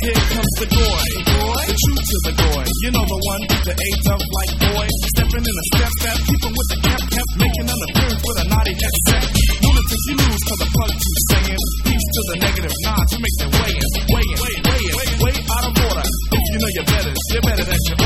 here comes the goy, the true to the goy. You know the one, the A-tough like boy. Stepping in a step, keeping with the cap, making an appearance with a naughty headset. Lunatics, you lose cause the plug too singing. Peace to the negative nod to make their way in. Way out of order. If you know you're better than your